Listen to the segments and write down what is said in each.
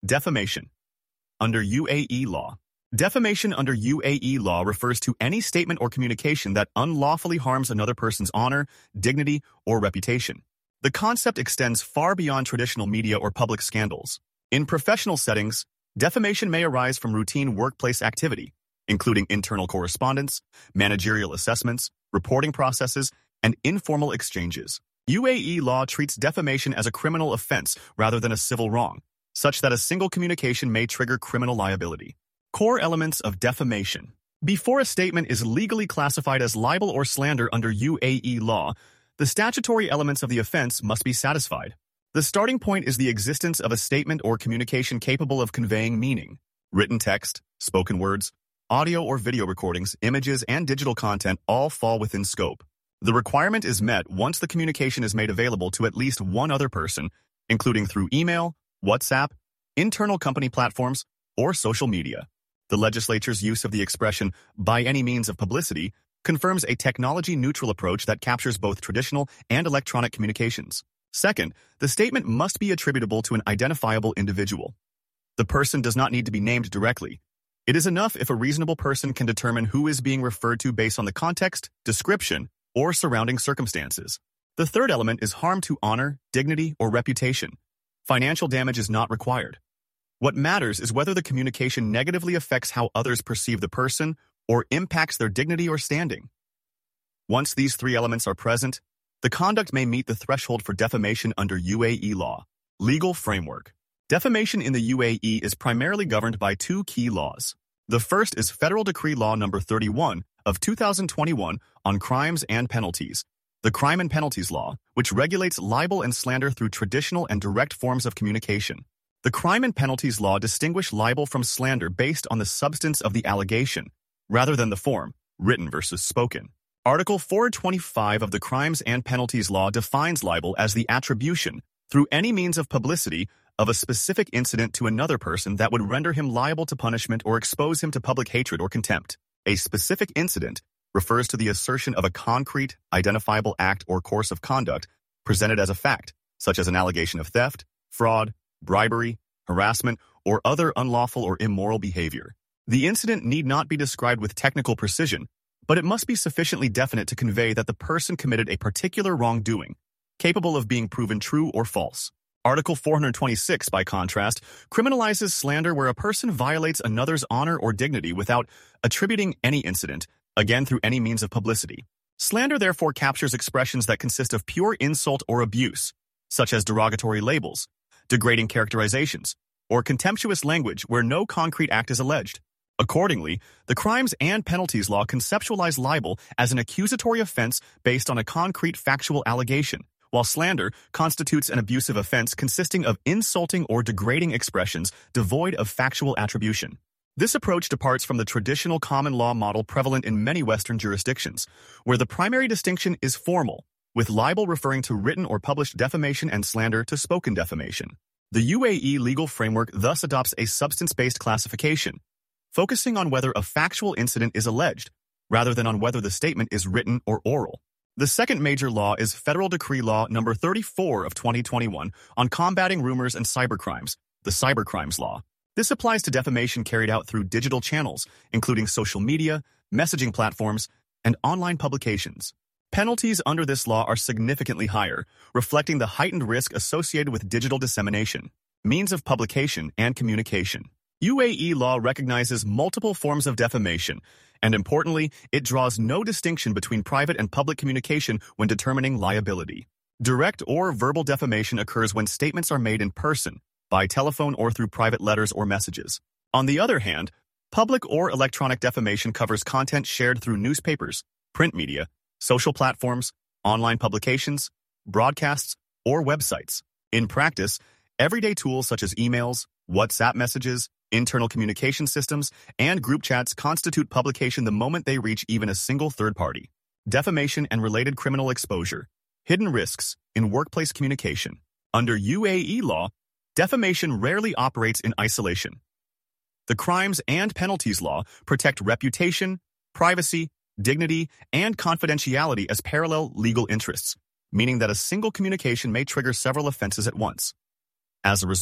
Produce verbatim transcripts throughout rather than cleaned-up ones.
Defamation. Under U A E law. Defamation under U A E law refers to any statement or communication that unlawfully harms another person's honor, dignity, or reputation. The concept extends far beyond traditional media or public scandals. In professional settings, defamation may arise from routine workplace activity, including internal correspondence, managerial assessments, reporting processes, and informal exchanges. U A E law treats defamation as a criminal offense rather than a civil wrong, such that a single communication may trigger criminal liability. Core elements of defamation. Before a statement is legally classified as libel or slander under U A E law, the statutory elements of the offense must be satisfied. The starting point is the existence of a statement or communication capable of conveying meaning. Written text, spoken words, audio or video recordings, images, and digital content all fall within scope. The requirement is met once the communication is made available to at least one other person, including through email, WhatsApp, internal company platforms, or social media. The legislature's use of the expression, by any means of publicity, confirms a technology-neutral approach that captures both traditional and electronic communications. Second, the statement must be attributable to an identifiable individual. The person does not need to be named directly. It is enough if a reasonable person can determine who is being referred to based on the context, description, or surrounding circumstances. The third element is harm to honor, dignity, or reputation. Financial damage is not required. What matters is whether the communication negatively affects how others perceive the person or impacts their dignity or standing. Once these three elements are present, the conduct may meet the threshold for defamation under U A E law. Legal framework. Defamation in the U A E is primarily governed by two key laws. The first is Federal Decree Law number thirty-one of two thousand twenty-one on crimes and penalties, the Crime and Penalties Law, which regulates libel and slander through traditional and direct forms of communication. The Crime and Penalties Law distinguish libel from slander based on the substance of the allegation, rather than the form, written versus spoken. Article four twenty-five of the Crimes and Penalties Law defines libel as the attribution, through any means of publicity, of a specific incident to another person that would render him liable to punishment or expose him to public hatred or contempt. A specific incident refers to the assertion of a concrete, identifiable act or course of conduct presented as a fact, such as an allegation of theft, fraud, bribery, harassment, or other unlawful or immoral behavior. The incident need not be described with technical precision, but it must be sufficiently definite to convey that the person committed a particular wrongdoing, capable of being proven true or false. Article four twenty-six, by contrast, criminalizes slander where a person violates another's honor or dignity without attributing any incident, again through any means of publicity. Slander therefore captures expressions that consist of pure insult or abuse, such as derogatory labels, degrading characterizations, or contemptuous language where no concrete act is alleged. Accordingly, the Crimes and Penalties Law conceptualize libel as an accusatory offense based on a concrete factual allegation, while slander constitutes an abusive offense consisting of insulting or degrading expressions devoid of factual attribution. This approach departs from the traditional common law model prevalent in many Western jurisdictions, where the primary distinction is formal, with libel referring to written or published defamation and slander to spoken defamation. The U A E legal framework thus adopts a substance-based classification, focusing on whether a factual incident is alleged, rather than on whether the statement is written or oral. The second major law is Federal Decree Law number thirty-four of twenty twenty-one on combating rumors and cybercrimes, the Cybercrimes Law. This applies to defamation carried out through digital channels, including social media, messaging platforms, and online publications. Penalties under this law are significantly higher, reflecting the heightened risk associated with digital dissemination, means of publication, and communication. U A E law recognizes multiple forms of defamation, and importantly, it draws no distinction between private and public communication when determining liability. Direct or verbal defamation occurs when statements are made in person, by telephone or through private letters or messages. On the other hand, public or electronic defamation covers content shared through newspapers, print media, social platforms, online publications, broadcasts, or websites. In practice, everyday tools such as emails, WhatsApp messages, internal communication systems, and group chats constitute publication the moment they reach even a single third party. Defamation and related criminal exposure. Hidden risks in workplace communication. Under U A E law, defamation rarely operates in isolation. The Crimes and Penalties Law protect reputation, privacy, dignity, and confidentiality as parallel legal interests, meaning that a single communication may trigger several offenses at once. As a result,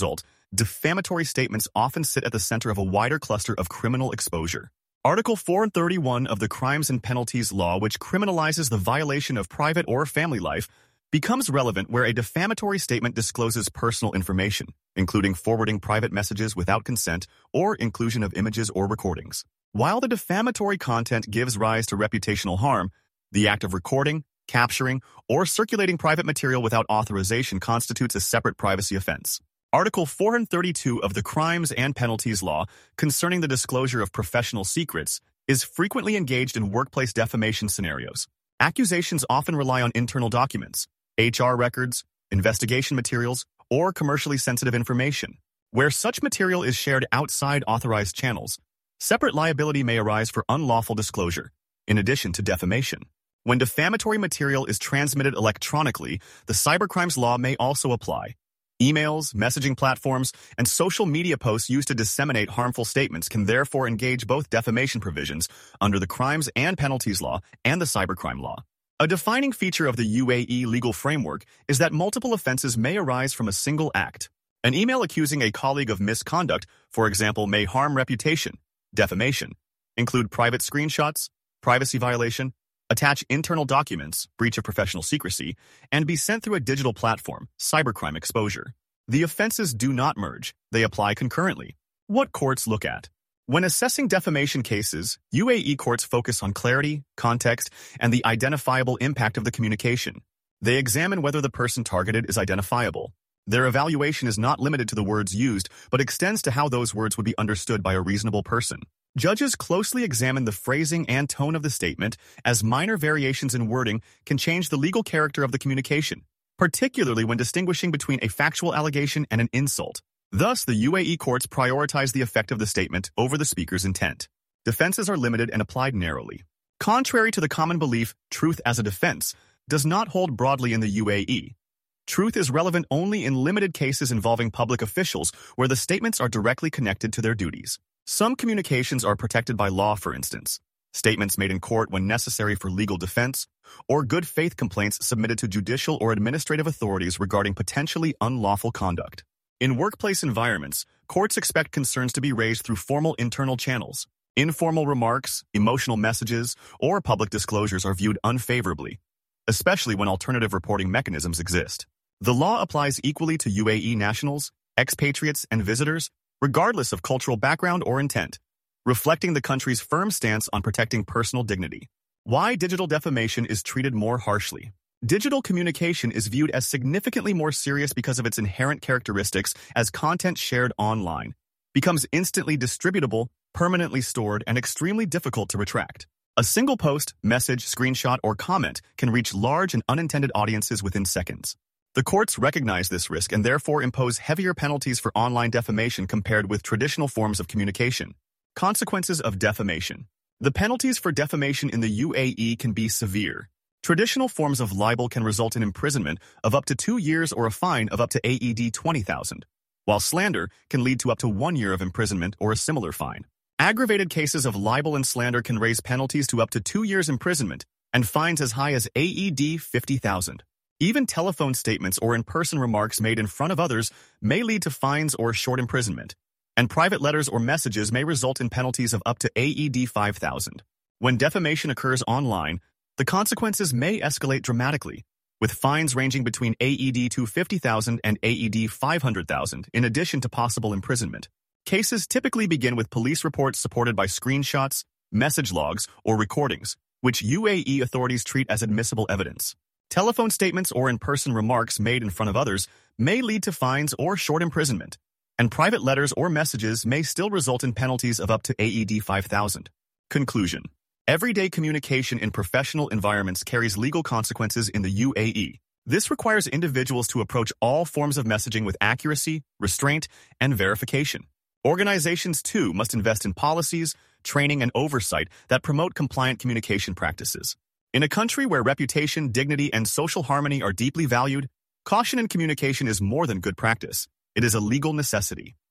defamatory statements often sit at the center of a wider cluster of criminal exposure. Article four thirty-one of the Crimes and Penalties Law, which criminalizes the violation of private or family life, becomes relevant where a defamatory statement discloses personal information, including forwarding private messages without consent or inclusion of images or recordings. While the defamatory content gives rise to reputational harm, the act of recording, capturing, or circulating private material without authorization constitutes a separate privacy offense. Article four thirty-two of the Crimes and Penalties Law, concerning the disclosure of professional secrets, is frequently engaged in workplace defamation scenarios. Accusations often rely on internal documents, H R records, investigation materials, or commercially sensitive information. Where such material is shared outside authorized channels, separate liability may arise for unlawful disclosure, in addition to defamation. When defamatory material is transmitted electronically, the cybercrimes law may also apply. Emails, messaging platforms, and social media posts used to disseminate harmful statements can therefore engage both defamation provisions under the Crimes and Penalties Law and the Cybercrime Law. A defining feature of the U A E legal framework is that multiple offenses may arise from a single act. An email accusing a colleague of misconduct, for example, may harm reputation, defamation, include private screenshots, privacy violation, attach internal documents, breach of professional secrecy, and be sent through a digital platform, cybercrime exposure. The offenses do not merge, they apply concurrently. What courts look at? When assessing defamation cases, U A E courts focus on clarity, context, and the identifiable impact of the communication. They examine whether the person targeted is identifiable. Their evaluation is not limited to the words used, but extends to how those words would be understood by a reasonable person. Judges closely examine the phrasing and tone of the statement, as minor variations in wording can change the legal character of the communication, particularly when distinguishing between a factual allegation and an insult. Thus, the U A E courts prioritize the effect of the statement over the speaker's intent. Defenses are limited and applied narrowly. Contrary to the common belief, truth as a defense does not hold broadly in the U A E. Truth is relevant only in limited cases involving public officials where the statements are directly connected to their duties. Some communications are protected by law, for instance, statements made in court when necessary for legal defense, or good faith complaints submitted to judicial or administrative authorities regarding potentially unlawful conduct. In workplace environments, courts expect concerns to be raised through formal internal channels. Informal remarks, emotional messages, or public disclosures are viewed unfavorably, especially when alternative reporting mechanisms exist. The law applies equally to U A E nationals, expatriates, and visitors, regardless of cultural background or intent, reflecting the country's firm stance on protecting personal dignity. Why digital defamation is treated more harshly. Digital communication is viewed as significantly more serious because of its inherent characteristics as content shared online, becomes instantly distributable, permanently stored, and extremely difficult to retract. A single post, message, screenshot, or comment can reach large and unintended audiences within seconds. The courts recognize this risk and therefore impose heavier penalties for online defamation compared with traditional forms of communication. Consequences of defamation. The penalties for defamation in the U A E can be severe. Traditional forms of libel can result in imprisonment of up to two years or a fine of up to A E D twenty thousand, while slander can lead to up to one year of imprisonment or a similar fine. Aggravated cases of libel and slander can raise penalties to up to two years imprisonment and fines as high as A E D fifty thousand. Even telephone statements or in-person remarks made in front of others may lead to fines or short imprisonment, and private letters or messages may result in penalties of up to A E D five thousand. When defamation occurs online, the consequences may escalate dramatically, with fines ranging between A E D two hundred fifty thousand and A E D five hundred thousand in addition to possible imprisonment. Cases typically begin with police reports supported by screenshots, message logs, or recordings, which U A E authorities treat as admissible evidence. Telephone statements or in-person remarks made in front of others may lead to fines or short imprisonment, and private letters or messages may still result in penalties of up to A E D five thousand. Conclusion. Everyday communication in professional environments carries legal consequences in the U A E. This requires individuals to approach all forms of messaging with accuracy, restraint, and verification. Organizations, too, must invest in policies, training, and oversight that promote compliant communication practices. In a country where reputation, dignity, and social harmony are deeply valued, caution in communication is more than good practice. It is a legal necessity.